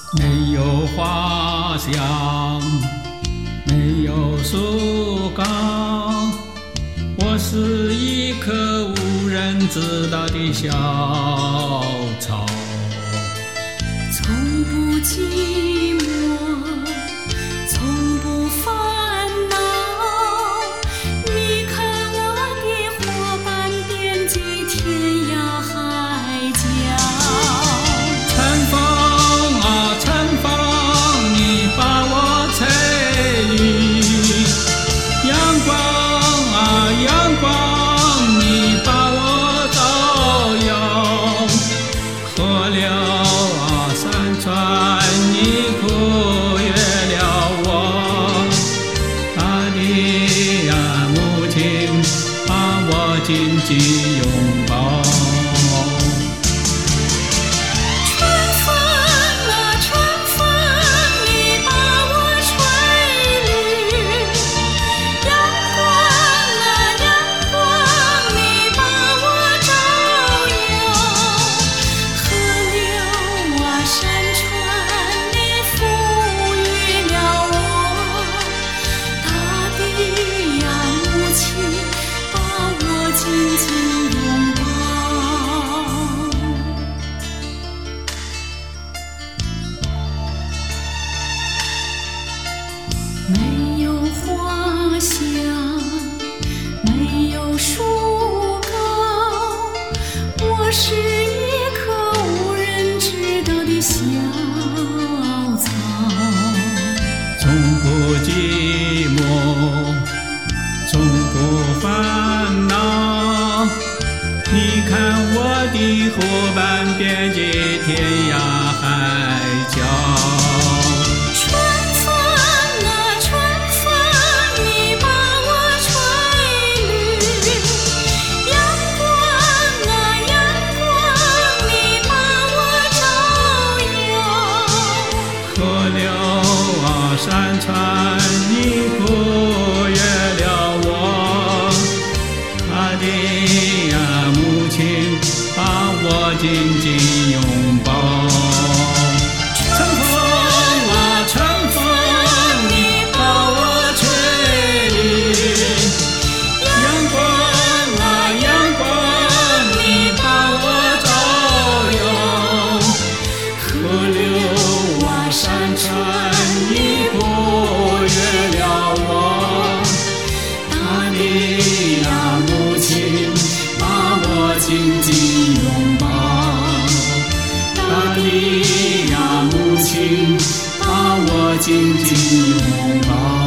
没有花香，没有树高，我是一棵无人知道的小草， 从不寂寞，从不烦恼。你看我的伙伴遍及天涯海角。 春风啊春风，你把我吹绿；阳光啊阳光，你把我照耀；河流啊山川，你忽略了我。大地呀母亲，把我紧紧拥抱。 没有花香，没有树高，我是一棵无人知道的小草。 从不寂寞，从不烦恼。你看我的伙伴遍及天涯海角。山川，你忽略了我。大地呀母亲，把我紧紧拥抱。春风啊春风，你把我吹绿；阳光啊阳光，你把我照耀。河流啊山川，你忽略了我。大地呀母亲，把我紧紧拥抱。大地呀母亲，把我紧紧拥抱。